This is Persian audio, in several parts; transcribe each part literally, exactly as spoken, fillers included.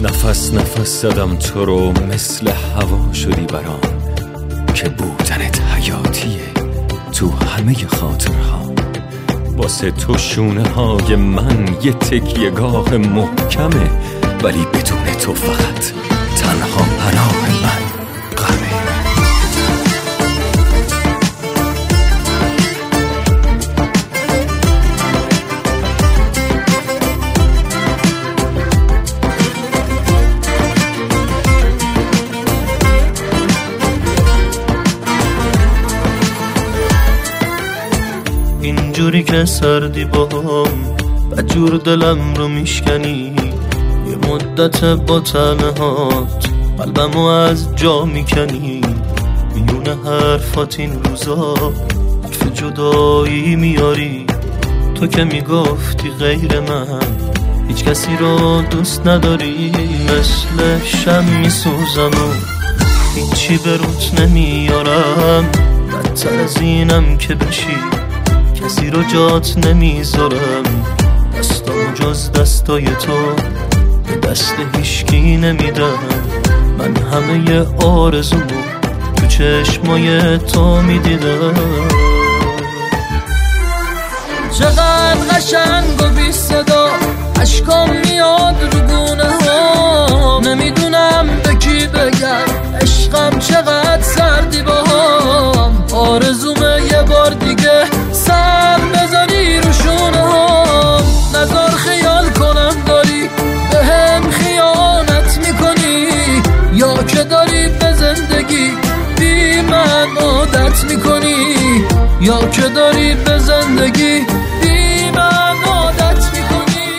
نفس نفس زدم تو رو، مثل هوا شدی برام، که بودنت حیاتیه تو همه خاطرها. واسه تو شونه های من یه تکیه‌گاه محکمه، ولی بدون تو فقط تنها پناه من غمه. اینجوری که سردی باهم بدجور دلم رو میشکنی، یه مدت با تنهات قلبمو از جا میکنی. میونه حرفات این روزا حرف جدایی میاری، تو که میگفتی غیر من هیچ کسی رو دوست نداری. مثل شم میسوزم و هیچی به روت نمیارم، بدتر از اینم که بشی کسی رو جات نمیذارم. دستامو جز دستای تو به دست هیشکی نمیدم، من همه آرزومو تو چشمای تو میدیدم. چقدر قشنگ و بی صدا عشقام میاد رو گونه ها، نمیدونم به کی بگم عشقم چقدر سردی باهام. آرزومه یه بار دیگه سر بزنی رو شونه ها، نظر خیال کنم داری به هم خیانت میکنی، یا که داری به زندگی بی من عادت میکنی، یا که داری به زندگی بی من عادت میکنی.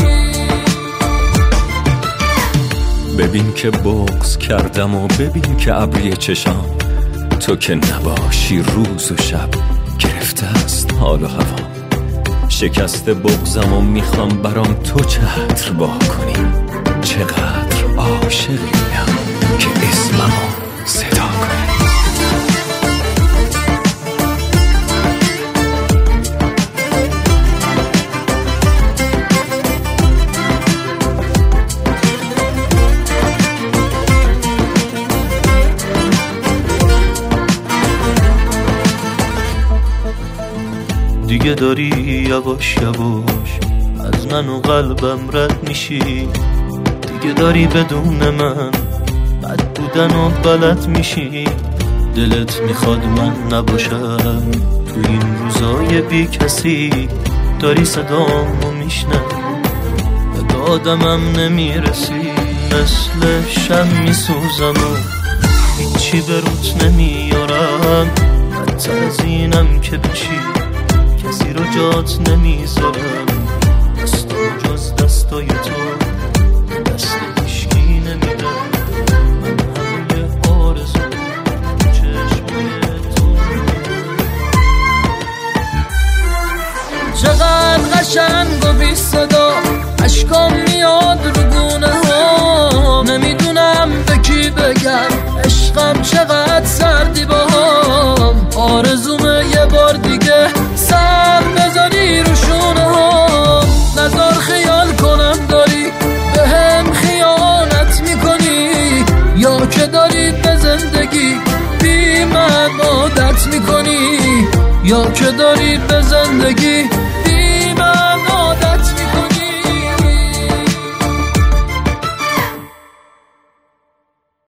ببین که بغض کردم و ببین که ابری چشام، تو که نباشی روز و شب گرفته است حال و هوا. شکست بغضم و میخوام برام تو چتر با کنی، چقدر عاشقیم که اسممو صدا کنی. دیگه داری یواش یواش از من و قلبم رد میشی، دیگه داری بدون من بد بودن و بلد میشی. دلت میخواد من نباشم تو این روزای بی کسی، داری صدامو میشنم به دادمم نمیرسی. مثل شم میسوزم و هیچی به روت نمیارم، بدتر از اینم که بشی کسی رو جات نمیذارم. دستامو جز دستای تو دست هیشکی نمیدم، من همه آرزو چشمای تو. چقدر قشنگ و بی صدا عشقام میاد رو گونه ها، نمیدونم به کی بگم عشقم چقدر سردی باهام. آرزومه یه بار دیگه سر بزنی رو شونه ها، نظر خیال کنم داری به هم خیانت میکنی، یا که داری به زندگی بی من عادت میکنی، یا که داری به زندگی